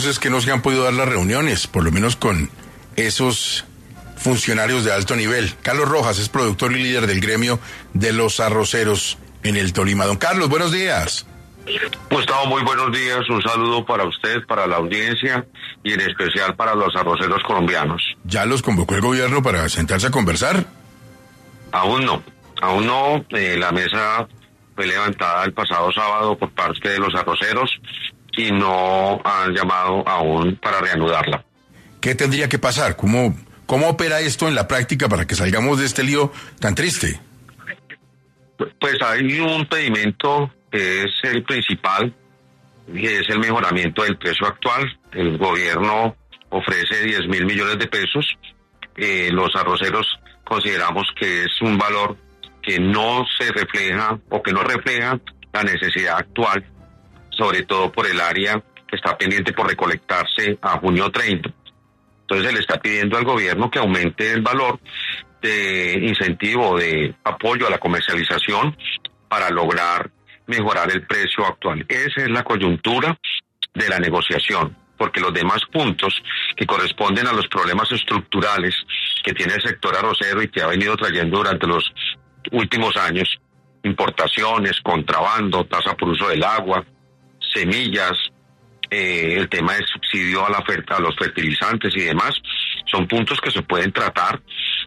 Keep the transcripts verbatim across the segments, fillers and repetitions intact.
Es que no se han podido dar las reuniones, por lo menos con esos funcionarios de alto nivel. Carlos Rojas es productor y líder del gremio de los arroceros en el Tolima. Don Carlos, buenos días. Gustavo, muy buenos días. Un saludo para usted, para la audiencia y en especial para los arroceros colombianos. ¿Ya los convocó el gobierno para sentarse a conversar? Aún no, aún no. Eh, la mesa fue levantada el pasado sábado por parte de los arroceros y no han llamado aún para reanudarla. ¿Qué tendría que pasar? ¿Cómo, cómo opera esto en la práctica para que salgamos de este lío tan triste? Pues hay un pedimento que es el principal, y es el mejoramiento del precio actual. El gobierno ofrece diez mil millones de pesos. Eh, los arroceros consideramos que es un valor que no se refleja o que no refleja la necesidad actual, sobre todo por el área que está pendiente por recolectarse a junio treinta. Entonces se le está pidiendo al gobierno que aumente el valor de incentivo, de apoyo a la comercialización para lograr mejorar el precio actual. Esa es la coyuntura de la negociación, porque los demás puntos que corresponden a los problemas estructurales que tiene el sector arrocero y que ha venido trayendo durante los últimos años, importaciones, contrabando, tasa por uso del agua, semillas, eh, el tema del subsidio a la oferta, a los fertilizantes y demás, son puntos que se pueden tratar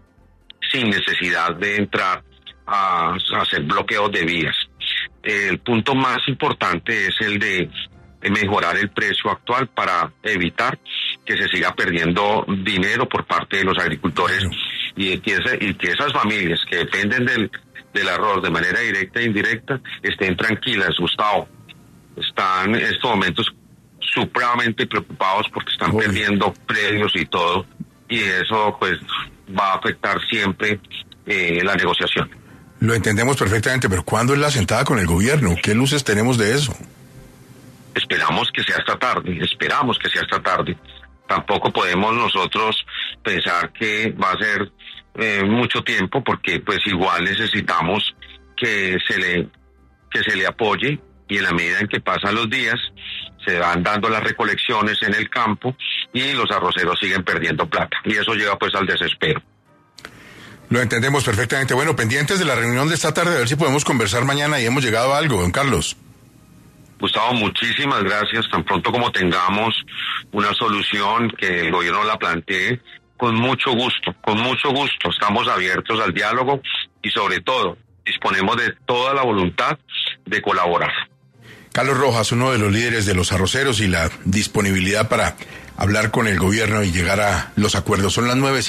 sin necesidad de entrar a, a hacer bloqueos de vías. El punto más importante es el de, de mejorar el precio actual para evitar que se siga perdiendo dinero por parte de los agricultores y que, ese, y que esas familias que dependen del, del arroz de manera directa e indirecta estén tranquilas. Gustavo, están en estos momentos supremamente preocupados porque están Uy. perdiendo predios y todo, y eso pues va a afectar siempre eh, la negociación. Lo entendemos perfectamente, pero ¿cuándo es la sentada con el gobierno? ¿Qué luces tenemos de eso? Esperamos que sea esta tarde, esperamos que sea esta tarde. Tampoco podemos nosotros pensar que va a ser eh, mucho tiempo, porque pues igual necesitamos que se le que se le apoye, y en la medida en que pasan los días se van dando las recolecciones en el campo y los arroceros siguen perdiendo plata, y eso lleva pues al desespero. Lo entendemos perfectamente. Bueno, pendientes de la reunión de esta tarde, a ver si podemos conversar mañana y hemos llegado a algo, don Carlos. Gustavo, muchísimas gracias. Tan pronto como tengamos una solución que el gobierno la plantee, con mucho gusto, con mucho gusto. Estamos abiertos al diálogo y sobre todo disponemos de toda la voluntad de colaborar. Carlos Rojas, uno de los líderes de los arroceros, y la disponibilidad para hablar con el gobierno y llegar a los acuerdos. Son las nueve.